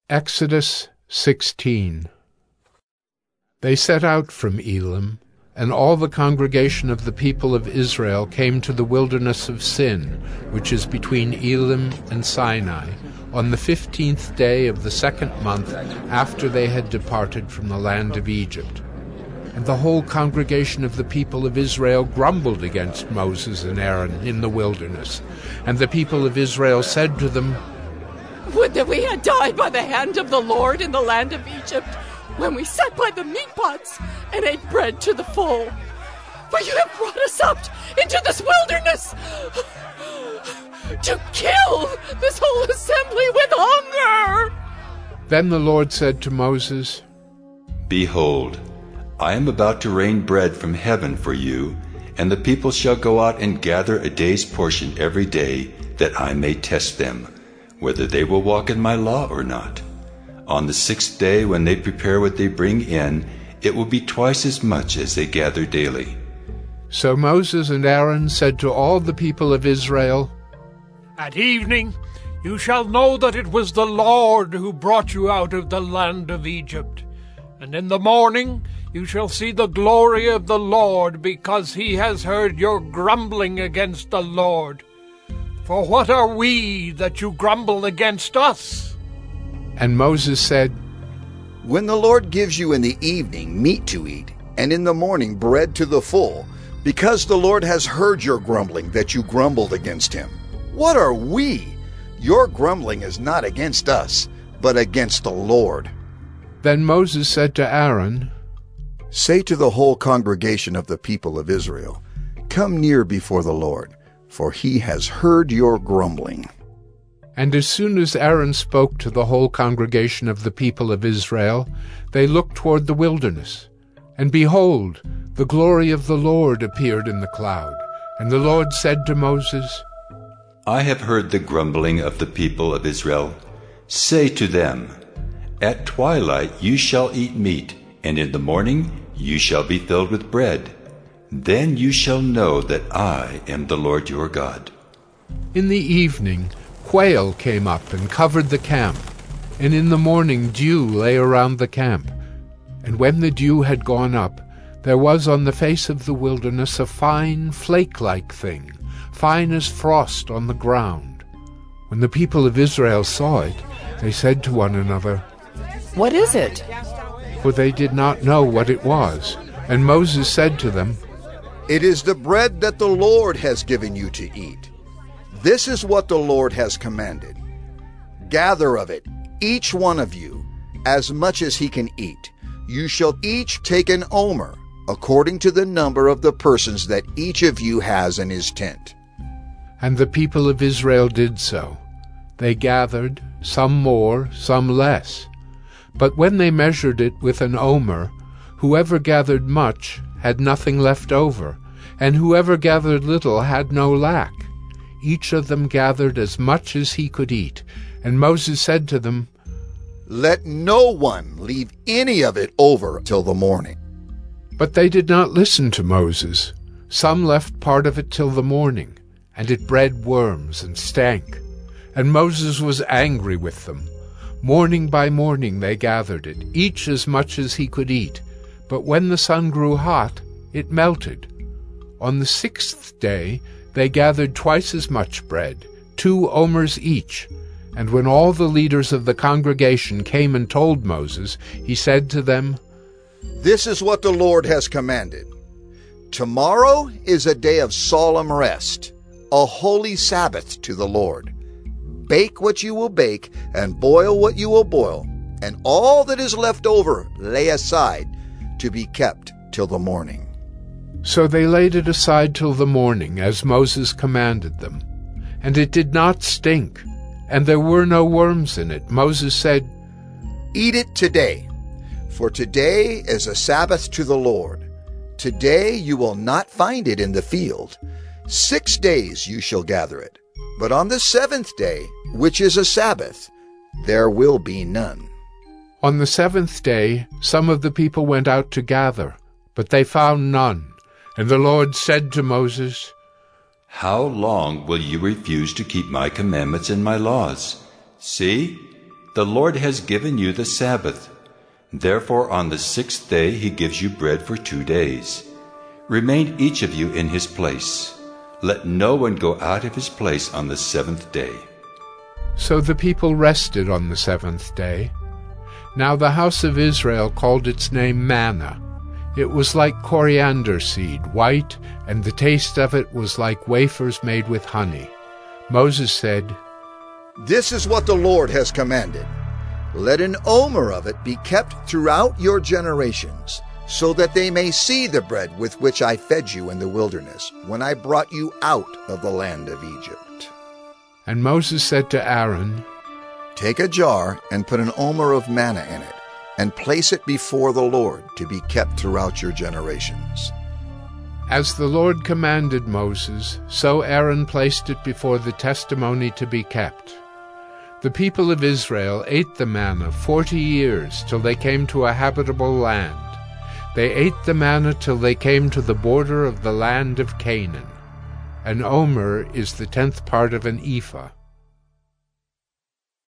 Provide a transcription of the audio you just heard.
Exodus 16. They set out from Elim, and all the congregation of the people of Israel came to the wilderness of Sin, which is between Elim and Sinai, on the 15th day of the second month after they had departed from the land of Egypt. And the whole congregation of the people of Israel grumbled against Moses and Aaron in the wilderness. And the people of Israel said to them, "Would that we had died by the hand of the Lord in the land of Egypt, when we sat by the meat pots and ate bread to the full. For you have brought us up into this wilderness to kill this whole assembly with hunger." Then the Lord said to Moses, "Behold, I am about to rain bread from heaven for you, and the people shall go out and gather a day's portion every day, that I may test them, whether they will walk in my law or not. On the 6th day, when they prepare what they bring in, it will be twice as much as they gather daily." So Moses and Aaron said to all the people of Israel, "At evening you shall know that it was the Lord who brought you out of the land of Egypt. And in the morning you shall see the glory of the Lord, because he has heard your grumbling against the Lord. For what are we that you grumble against us?" And Moses said, "When the Lord gives you in the evening meat to eat, and in the morning bread to the full, because the Lord has heard your grumbling that you grumbled against him. What are we? Your grumbling is not against us, but against the Lord." Then Moses said to Aaron, "Say to the whole congregation of the people of Israel, 'Come near before the Lord, for he has heard your grumbling.'" And as soon as Aaron spoke to the whole congregation of the people of Israel, they looked toward the wilderness. And behold, the glory of the Lord appeared in the cloud. And the Lord said to Moses, "I have heard the grumbling of the people of Israel. Say to them, At twilight you shall eat meat, and in the morning you shall be filled with bread. Then you shall know that I am the Lord your God." In the evening quail came up and covered the camp, and in the morning dew lay around the camp. And when the dew had gone up, there was on the face of the wilderness a fine flake-like thing, fine as frost on the ground. When the people of Israel saw it, they said to one another, "What is it?" For they did not know what it was. And Moses said to them, "It is the bread that the Lord has given you to eat. This is what the Lord has commanded. Gather of it, each one of you, as much as he can eat. You shall each take an omer, according to the number of the persons that each of you has in his tent." And the people of Israel did so. They gathered, some more, some less. But when they measured it with an omer, whoever gathered much had nothing left over, and whoever gathered little had no lack. Each of them gathered as much as he could eat. And Moses said to them, "Let no one leave any of it over till the morning." But they did not listen to Moses. Some left part of it till the morning, and it bred worms and stank. And Moses was angry with them. Morning by morning they gathered it, each as much as he could eat. But when the sun grew hot, it melted. On the 6th day they gathered twice as much bread, 2 omers each. And when all the leaders of the congregation came and told Moses, he said to them, "This is what the Lord has commanded. Tomorrow is a day of solemn rest, a holy Sabbath to the Lord. Bake what you will bake, and boil what you will boil, and all that is left over lay aside to be kept till the morning." So they laid it aside till the morning, as Moses commanded them. And it did not stink, and there were no worms in it. Moses said, "Eat it today, for today is a Sabbath to the Lord. Today you will not find it in the field. 6 days you shall gather it, but on the 7th day, which is a Sabbath, there will be none." On the 7th day some of the people went out to gather, but they found none. And the Lord said to Moses, "How long will you refuse to keep my commandments and my laws? See, The Lord has given you the Sabbath. Therefore on the 6th day he gives you bread for 2 days. Remain each of you in his place. Let no one go out of his place on the 7th day. So the people rested on the 7th day. Now the house of Israel called its name manna. It was like coriander seed, white, and the taste of it was like wafers made with honey. Moses said, This is what the Lord has commanded. Let an omer of it be kept throughout your generations, so that they may see the bread with which I fed you in the wilderness, when I brought you out of the land of Egypt. And Moses said to Aaron, Take a jar and put an omer of manna in it, and place it before the Lord to be kept throughout your generations. As the Lord commanded Moses, so Aaron placed it before the testimony to be kept. The people of Israel ate the manna 40 years till they came to a habitable land. They ate the manna till they came to the border of the land of Canaan. An omer is the 10th part of an ephah.